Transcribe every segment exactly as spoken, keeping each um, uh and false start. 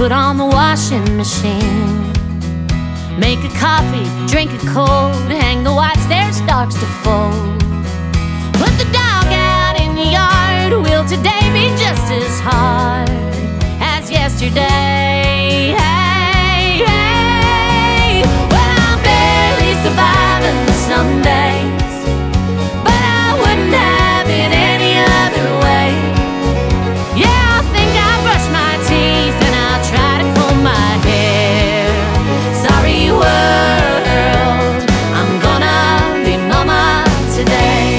put on the washing machine, make a coffee, drink it cold, hang the whites, there starts to fold. Put the dog out in the yard, will today be just as hard as yesterday? Hey, hey. Well, I'm barely surviving some days, but I wouldn't have it any other way. Yeah, I think I'll brush my teeth and I'll try to comb my hair. Sorry world, I'm gonna be mama today.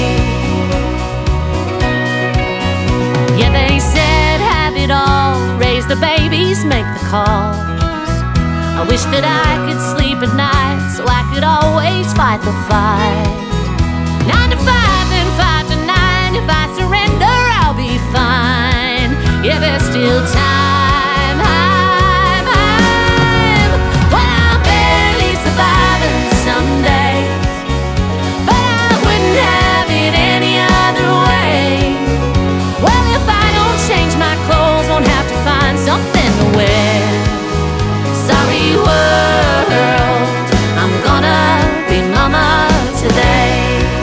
Yeah, they said have it all, raise the babies, make the calls. I wish that I could sleep at night so I could always fight the fight. Nine to five and five to nine, if I surrender I'll be fine. Yeah, there's still time, time, time. Well, I'm barely surviving some days, but I wouldn't have it any other way. Well, if I don't change my clothes, won't have to find something to wear. Sorry world, I'm gonna be mama today.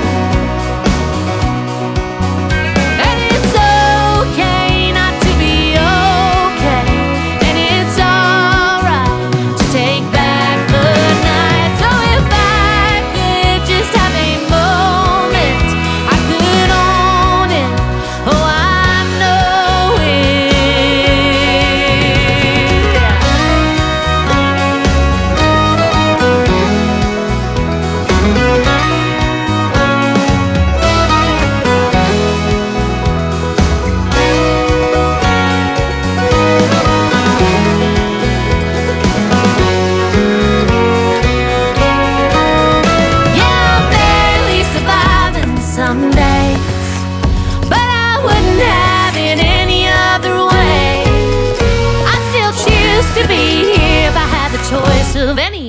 And it's okay not to be okay, and it's alright to take back the night. So if I could just have a moment, I could own it. Oh, I know it. Yeah, I'm barely surviving some days, but I wouldn't have it any other way. I'd still choose to be here if I had the choice of any